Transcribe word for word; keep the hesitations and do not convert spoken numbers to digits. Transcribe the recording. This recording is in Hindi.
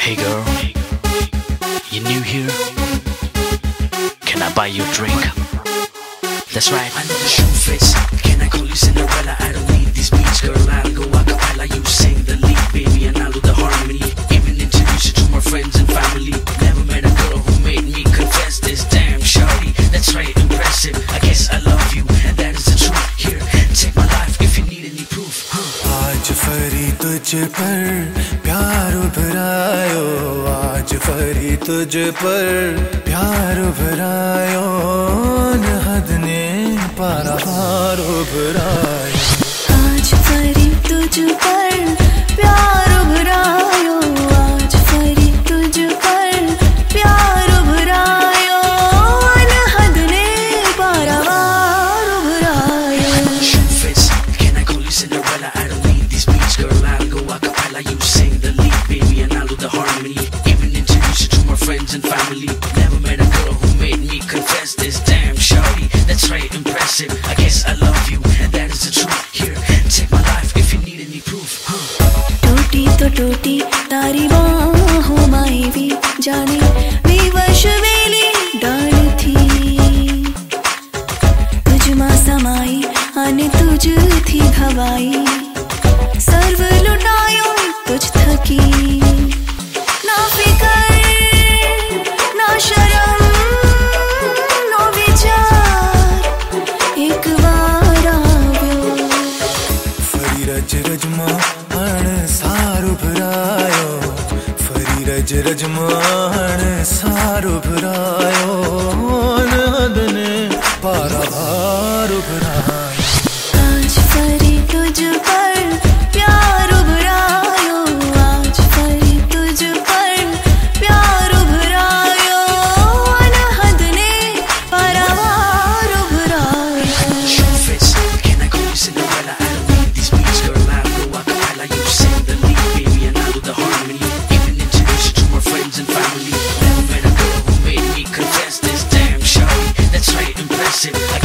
Hey girl, you new here? Can I buy you a drink? That's right. I know the shoe fits. Can I call you Cinderella? I don't need these beats, girl. I'll go a cappella. You sing the lead, baby, and I'll do the harmony. Even introduce you to my friends and family. Never met a girl who made me confess this. Damn, shawty, that's right, impressive. I guess I love you, and that is the truth. Here, take my life if you need any proof. Huh? आज फरी तुझ पर प्यार उभरायो, आज फरी तुझ पर प्यार उभरायो, हद ने पारावार उभरायो। आज फरी तुझ पर प्यार उभरायो, आज फरी तुझ पर प्यार उभरायो, हद ने पारावार उभरायो। Can I call you Cinderella? I don't need these beats, girl. I'll go a cappella. You sing the lead, baby, and I'll do the harmony. Even introduce you to my friends and family. Never met a girl who made me confess this. Damn, shawty, that's right, impressive. I guess I love you, and that is the truth. Here, take my life if you need any proof. Huh? टूटी तो टूटी तारी बाहों माई भी जाने विवश वेली डाल थी, तुझ मां समाई आने तुझ थी घवाई, सर्व लुटायो तुझ थकी, ना फिकर ना शरम नो विचार एक बार आव्यो। फरी रज रजमान सार उभरायो, फरी रज रजमान सार उभरायो, हद ने पारावार उभरायो। आज फरी तुझ पर प्यार उभरायो, आज फरी तुझ पर प्यार उभरायो, हद ने पारावार उभरायो। Shoe fits. Can I call you Cinderella? I don't need these beats, girl. I'll go a cappella. You sing the lead, baby, and I'll do the harmony. Even introduce you to my friends and family. Never met a girl who made me confess this. Damn, shawty, that's right, impressive. I